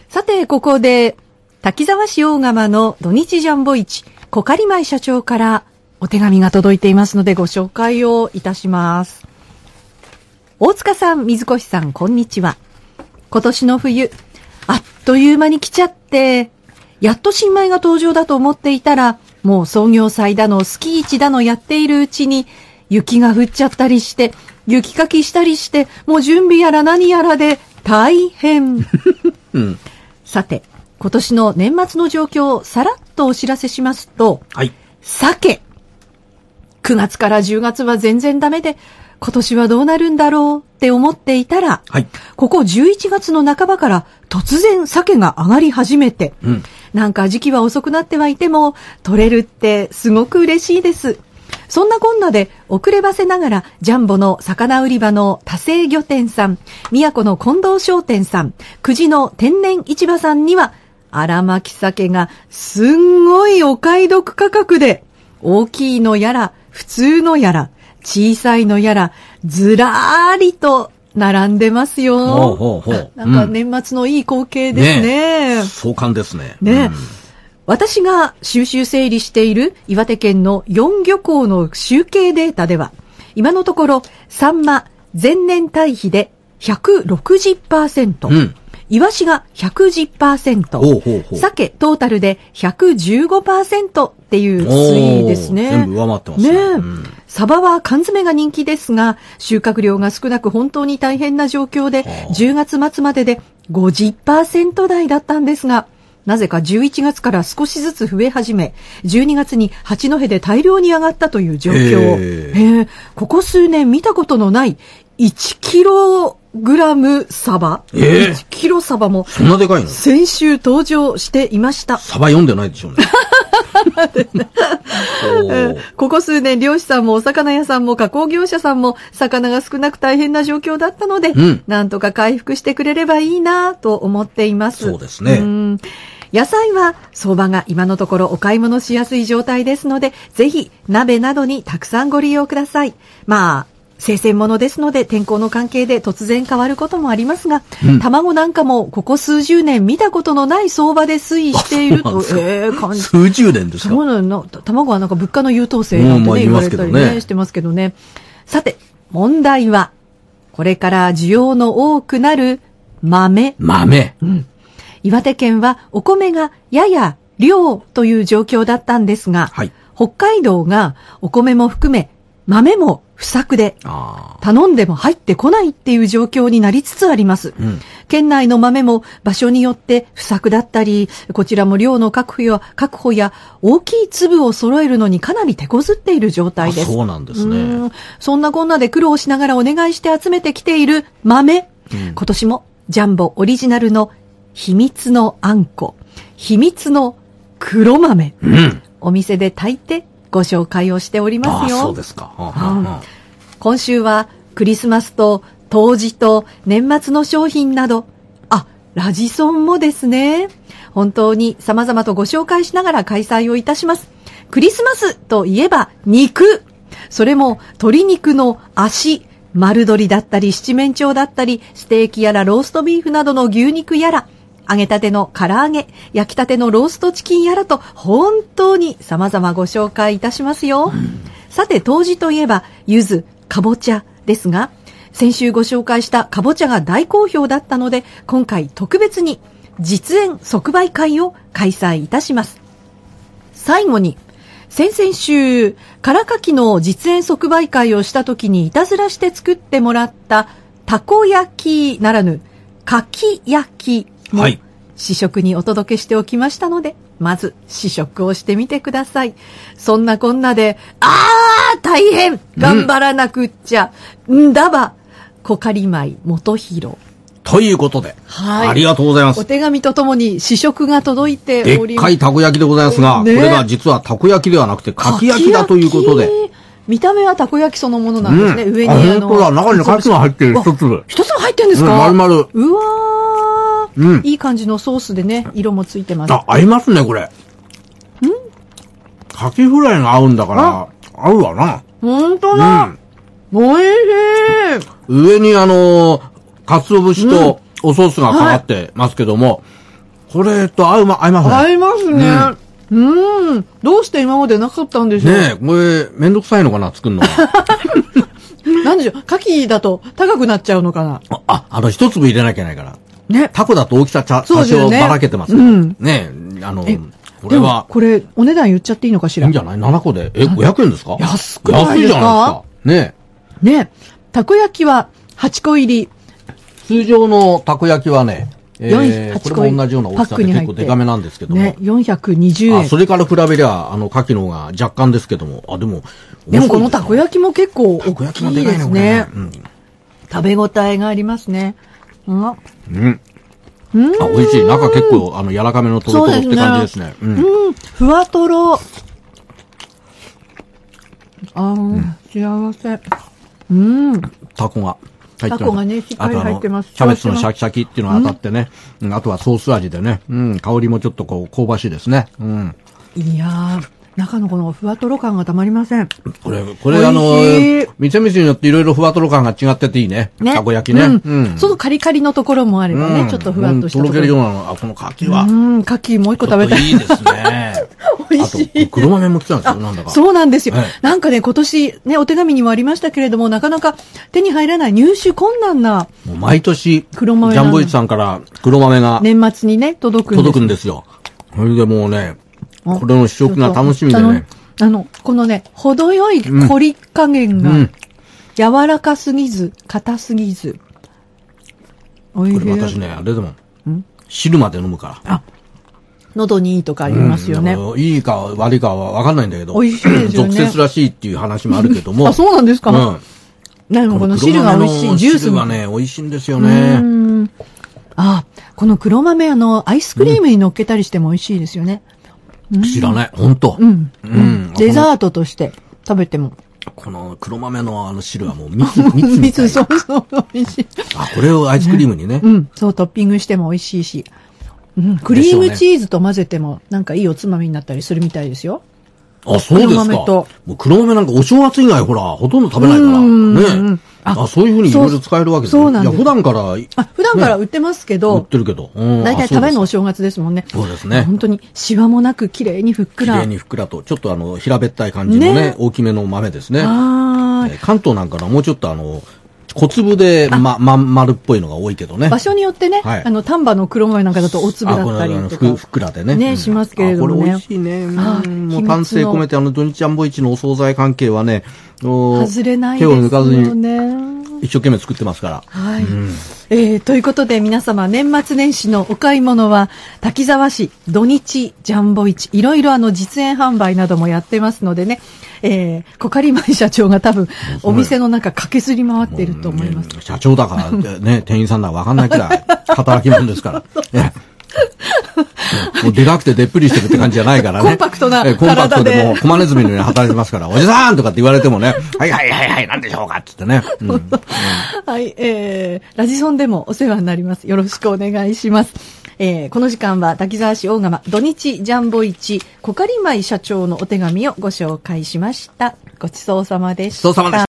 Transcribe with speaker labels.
Speaker 1: さて、ここで、滝沢市大釜の土日ジャンボ市、小狩前社長からお手紙が届いていますのでご紹介をいたします。大塚さん、水越さん、こんにちは。今年の冬、あっという間に来ちゃって、やっと新米が登場だと思っていたら、もう創業祭だの、スキー市だのやっているうちに、雪が降っちゃったりして、雪かきしたりして、もう準備やら何やらで大変。うん、さて、今年の年末の状況をさらっとお知らせしますと、はい、鮭。9月から10月は全然ダメで、今年はどうなるんだろうって思っていたら、はい、ここ11月の半ばから突然鮭が上がり始めて、うん、なんか時期は遅くなってはいても、取れるってすごく嬉しいです。そんなこんなで遅ればせながらジャンボの魚売り場の多生魚店さん、宮古の近藤商店さん、久慈の天然市場さんには荒巻鮭がすんごいお買い得価格で、大きいのやら普通のやら小さいのやらずらーりと並んでますよ。ほうほうほう。なんか年末のいい光景ですね。
Speaker 2: ね、壮観ですね。
Speaker 1: ね、うん、私が収集整理している岩手県の4漁港の集計データでは、今のところサンマ前年対比で 160%、うん、イワシが 110%、鮭トータルで 115% っていう推移ですね。
Speaker 2: 全部上回ってますね。うん、
Speaker 1: サバは缶詰が人気ですが、収穫量が少なく本当に大変な状況で、10月末までで 50% 台だったんですが、なぜか11月から少しずつ増え始め、12月に八戸で大量に上がったという状況。ここ数年見たことのない1キログラムサバ、1キロサバも
Speaker 2: そんなでかいの？
Speaker 1: 先週登場していました。
Speaker 2: サバ読んでないでしょうね。
Speaker 1: ここ数年漁師さんもお魚屋さんも加工業者さんも魚が少なく大変な状況だったので、うん、なんとか回復してくれればいいなと思っています。
Speaker 2: そうですね。
Speaker 1: 野菜は相場が今のところお買い物しやすい状態ですので、ぜひ鍋などにたくさんご利用ください。まあ生鮮物ですので天候の関係で突然変わることもありますが、うん、卵なんかもここ数十年見たことのない相場で推移していると、
Speaker 2: 感じ。数十年ですか？
Speaker 1: そうなの。卵はなんか物価の優等生なんてね、言われたりね、してますけどね。さて、問題は、これから需要の多くなる豆。
Speaker 2: 豆。
Speaker 1: うん。岩手県はお米がやや量という状況だったんですが、はい、北海道がお米も含め豆も不作で頼んでも入ってこないっていう状況になりつつあります、うん、県内の豆も場所によって不作だったり、こちらも量の確保や大きい粒を揃えるのにかなり手こずっている状態です。
Speaker 2: そうなんですね。
Speaker 1: そんなこんなで苦労しながらお願いして集めてきている豆、うん、今年もジャンボオリジナルの秘密のあんこ、秘密の黒豆、うん、お店で炊いてご紹介をしておりますよ。
Speaker 2: そうですか。
Speaker 1: 今週はクリスマスと冬至と年末の商品など、ラジソンもですね、本当に様々とご紹介しながら開催をいたします。クリスマスといえば肉、それも鶏肉の足、丸鶏だったり七面鳥だったり、ステーキやらローストビーフなどの牛肉やら、揚げたての唐揚げ、焼きたてのローストチキンやらと本当に様々ご紹介いたしますよ。さて、冬至といえば柚子、かぼちゃですが、先週ご紹介したかぼちゃが大好評だったので、今回特別に実演即売会を開催いたします。最後に、先々週、からかきの実演即売会をした時にいたずらして作ってもらったたこ焼きならぬかき焼きも試食にお届けしておきましたので、まず試食をしてみてください。そんなこんなで、大変頑張らなくっちゃ、んだば小狩前元弘
Speaker 2: ということで、はい、ありがとうございます。
Speaker 1: お手紙とともに試食が届いております。
Speaker 2: でっかいたこ焼きでございますが、ね、これが実はたこ焼きではなくてかき焼きだということで、
Speaker 1: 見た目はたこ焼きそのものなんですね。上に
Speaker 2: 本当だ、中にカツが入ってる、一粒。
Speaker 1: 一粒入ってるんですか？
Speaker 2: 丸々。
Speaker 1: うわー、いい感じのソースでね、色もついてます。
Speaker 2: 合いますね、これ。カキフライが合うんだから、合うわな。
Speaker 1: ほんとだ。おいしい。
Speaker 2: 上に鰹節とおソースがかかってますけども、 これと合いますね。
Speaker 1: 合いますね。どうして今までなかったんでしょう。
Speaker 2: ねえ、これ、めんどくさいのかな、作るのが。
Speaker 1: なんでしょう、牡蠣だと高くなっちゃうのかな。
Speaker 2: 一粒入れなきゃいけないから。
Speaker 1: ね。
Speaker 2: タコだと大きさ多少ばらけてますから。ねえ、これは。
Speaker 1: これ、お値段言っちゃっていいのかしら。
Speaker 2: いいんじゃない ?7 個で。500円ですか？
Speaker 1: 安くないですか？
Speaker 2: 安いじゃないですか。ね
Speaker 1: ね。たこ焼きは8個入り。
Speaker 2: 通常のたこ焼きはね、これも同じような大きさで結構デカめなんですけども。
Speaker 1: ね、420円。
Speaker 2: それから比べりゃ、牡蠣の方が若干ですけども。でも
Speaker 1: このたこ焼きも結構大きいですね。食べ応えがありますね。
Speaker 2: 美味しい。中結構、柔らかめのトロトロって感じですね。
Speaker 1: ふわとろ。幸せ。
Speaker 2: タコが。
Speaker 1: タコがね、しっかり入ってます。
Speaker 2: キャベツのシャキシャキっていうのが当たってね。あとはソース味でね。香りもちょっと香ばしいですね。
Speaker 1: いやー、中のこのふわとろ感がたまりません。
Speaker 2: これ店々によっていろいろふわとろ感が違ってていいね。たこ焼きね。
Speaker 1: そのカリカリのところもあればね、ちょっとふわっとしたところ。
Speaker 2: とろけるようなこの牡蠣は。
Speaker 1: 牡蠣もう一個食べたい。
Speaker 2: いいですね。美味しい。あと、黒豆も来たんですよ、なんだか。
Speaker 1: そうなんですよ。なんかね、今年ね、お手紙にもありましたけれども、なかなか手に入らない入手困難な。
Speaker 2: もう毎年、ジャンボイチさんから黒豆が。
Speaker 1: 年末にね、届くんですよ。
Speaker 2: それでもうね、これの試食が楽しみでね。
Speaker 1: このね、程よい凝り加減が、柔らかすぎず、硬すぎず。
Speaker 2: これ私ね、あれでも、汁まで飲むから。
Speaker 1: 喉にいいとかありますよね。
Speaker 2: いいか悪いかはわかんないんだけど。
Speaker 1: 美味しいですよね。
Speaker 2: 俗説らしいっていう話もあるけども。
Speaker 1: そうなんですか？でもこの汁が美味しい。ジュース
Speaker 2: がね、美味しいんですよね。
Speaker 1: この黒豆アイスクリームに乗っけたりしても美味しいですよね。
Speaker 2: 知らない。ほんと。
Speaker 1: デザートとして食べても。
Speaker 2: この黒豆の汁はもう蜜
Speaker 1: そう、美味しい。
Speaker 2: これをアイスクリームにね。
Speaker 1: そう、トッピングしても美味しいし。クリームチーズと混ぜても、なんかいいおつまみになったりするみたいですよ。
Speaker 2: そうですか。もう黒豆なんかお正月以外ほとんど食べないから。ね。そういうふうにいろいろ使えるわけですね。
Speaker 1: そうなんです。
Speaker 2: 普段から
Speaker 1: 売ってますけど。
Speaker 2: 売ってるけど。
Speaker 1: 大体食べるのお正月ですもんね。
Speaker 2: そうですね。
Speaker 1: 本当にシワもなく綺麗にふっくら。
Speaker 2: 綺麗にふっくらと、ちょっと平べったい感じのね、大きめの豆ですね。関東なんかのもうちょっと小粒で、丸っぽいのが多いけどね。
Speaker 1: 場所によってね、丹波の黒豆なんかだと大粒だったりとか。
Speaker 2: ふっくらでね。
Speaker 1: ね、しますけれどもね。
Speaker 2: これ美味しいね。もう丹精込めて土日ジャンボ市のお惣菜関係はね、
Speaker 1: 外れないですよね。
Speaker 2: 手を抜かずに一生懸命作ってますから。
Speaker 1: はい。ということで皆様、年末年始のお買い物は、滝沢市土日ジャンボ市、いろいろ実演販売などもやってますのでね、小狩前社長が多分、お店の中駆けずり回っていると思います。
Speaker 2: 社長だからね、店員さんだかわかんないくらい、働き者ですから。もうでかくてでっぷりしてるって感じじゃないからね。
Speaker 1: コンパクトな
Speaker 2: コンパクトでもう、コマネズミのように働いてますから、おじさんとかって言われてもね、はい、なんでしょうかって言ってね。
Speaker 1: はい、ラジソンでもお世話になります。よろしくお願いします。この時間は滝沢市大釜土日ジャンボ市小狩前社長のお手紙をご紹介しました。ごちそうさまでした。